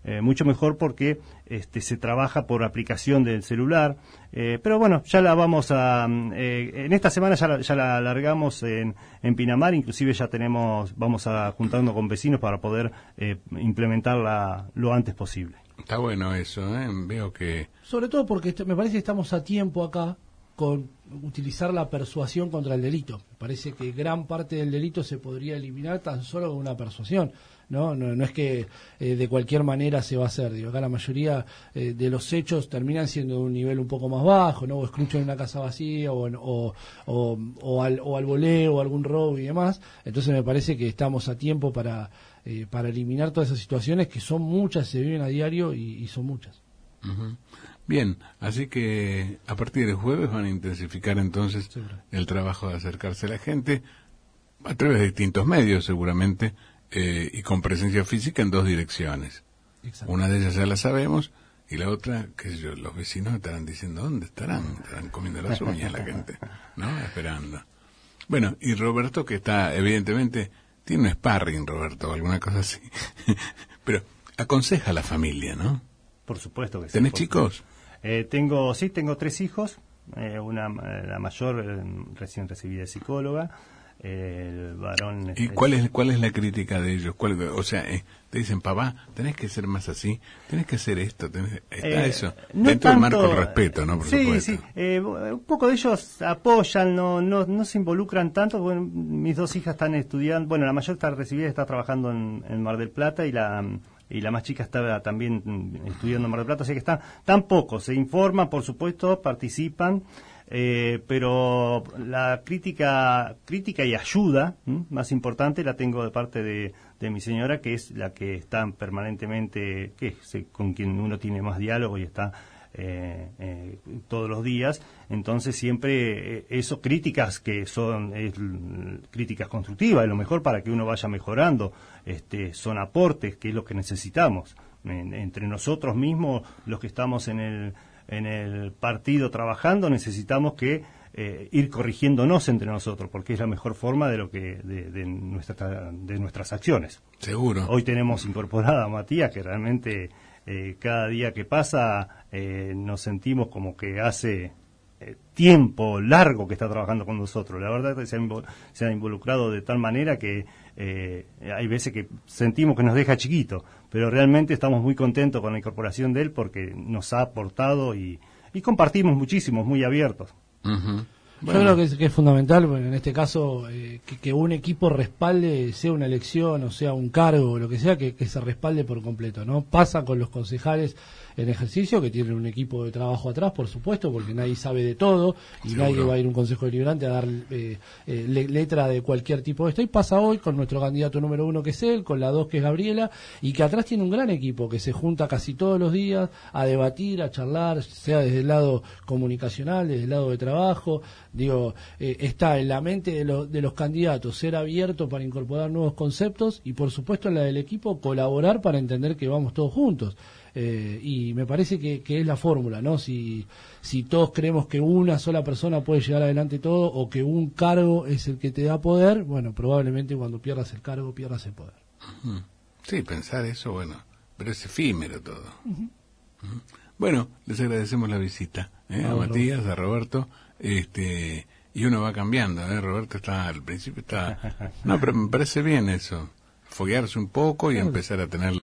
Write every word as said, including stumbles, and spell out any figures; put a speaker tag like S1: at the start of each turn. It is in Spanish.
S1: eh, mucho mejor porque este, se trabaja por aplicación del celular. Eh, pero bueno, ya la vamos a... Eh, en esta semana ya la, ya la largamos en, en Pinamar, inclusive ya tenemos, vamos a juntarnos con vecinos para poder eh, implementarla lo antes posible.
S2: Está bueno eso, ¿eh? Veo que...
S3: Sobre todo porque est- me parece que estamos a tiempo acá con utilizar la persuasión contra el delito. Me parece que gran parte del delito se podría eliminar tan solo con una persuasión. No, no, no es que eh, de cualquier manera se va a hacer. Digo, acá la mayoría eh, de los hechos terminan siendo de un nivel un poco más bajo, ¿no? O escrucho en una casa vacía, o, en- o, o, o al, o al voleo, o algún robo y demás. Entonces me parece que estamos a tiempo para, eh, para eliminar todas esas situaciones que son muchas, se viven a diario y, y son muchas.
S2: Uh-huh. Bien, así que a partir del jueves van a intensificar entonces
S3: Sí,
S2: el trabajo de acercarse a la gente a través de distintos medios seguramente, eh, y con presencia física en dos direcciones.
S3: Exacto.
S2: Una de ellas ya la sabemos y la otra, qué sé yo, los vecinos estarán diciendo, ¿dónde estarán? Estarán comiendo las uñas la gente, ¿no? Esperando. Bueno, y Roberto, que está, evidentemente, tiene un sparring, Roberto, o alguna cosa así, pero aconseja a la familia, ¿no?
S1: Por supuesto que sí.
S2: ¿Tenés
S1: por
S2: chicos?
S1: supuesto. Eh, tengo, sí, tengo tres hijos. Eh, una, eh, la mayor eh, recién recibida de psicóloga. Eh, el varón.
S2: ¿Y
S1: este,
S2: cuál es cuál es la crítica de ellos? ¿Cuál, o sea, eh, te dicen, papá, tenés que ser más así, tenés que hacer esto, tenés, está
S1: Eh,
S2: eso.
S1: no
S2: Dentro del
S1: tanto-
S2: marco del respeto, ¿no? Por
S1: sí,
S2: supuesto.
S1: sí. Eh, un poco de ellos apoyan, no, no, no se involucran tanto. Bueno, mis dos hijas están estudiando. Bueno, la mayor está recibida, está trabajando en, en Mar del Plata y la y la más chica está también mm, estudiando en Mar del Plata, así que están tampoco se informan, por supuesto, participan. Eh, pero la crítica crítica y ayuda, ¿m? más importante, la tengo de parte de, de mi señora, que es la que está permanentemente, que es eh, con quien uno tiene más diálogo y está eh, eh, todos los días. Entonces siempre eh, eso, críticas que son es, l- críticas constructivas, es lo mejor para que uno vaya mejorando, este, son aportes, que es lo que necesitamos. En- entre nosotros mismos, los que estamos en el en el partido trabajando, necesitamos que eh, ir corrigiéndonos entre nosotros, porque es la mejor forma de lo que de, de, nuestra, de nuestras acciones.
S2: Seguro.
S1: Hoy tenemos incorporada a Matías, que realmente eh, cada día que pasa eh, nos sentimos como que hace eh, tiempo largo que está trabajando con nosotros. La verdad es que se ha, invo- se ha involucrado de tal manera que eh, hay veces que sentimos que nos deja chiquito, pero realmente estamos muy contentos con la incorporación de él porque nos ha aportado y, y compartimos muchísimo, muy abiertos.
S2: Ujú.
S3: Yo
S2: Bueno,
S3: creo que es, que es fundamental, bueno, en este caso, eh, que, que un equipo respalde, sea una elección o sea un cargo o lo que sea, que, que se respalde por completo, ¿no? Pasa con los concejales en ejercicio, que tienen un equipo de trabajo atrás, por supuesto, porque nadie sabe de todo y
S2: Seguro.
S3: nadie va a ir a un consejo deliberante a dar eh, eh, le- letra de cualquier tipo de esto. Y pasa hoy con nuestro candidato número uno, que es él, con la dos, que es Gabriela, y que atrás tiene un gran equipo que se junta casi todos los días a debatir, a charlar, sea desde el lado comunicacional, desde el lado de trabajo. Digo, eh, está en la mente de, lo- de los candidatos ser abierto para incorporar nuevos conceptos y, por supuesto, en la del equipo colaborar para entender que vamos todos juntos. Eh, y me parece que, que es la fórmula, ¿no? Si, si todos creemos que una sola persona puede llevar adelante todo o que un cargo es el que te da poder, bueno, probablemente cuando pierdas el cargo pierdas el poder.
S2: ujú. Sí, pensar eso, bueno, pero es efímero todo. Ujú. Bueno, les agradecemos la visita, ¿eh? a
S3: Ah,
S2: Matías, a Roberto, este, y uno va cambiando, ¿eh? Roberto está, al principio está, no, pero me parece bien eso, foguearse un poco y empezar a tener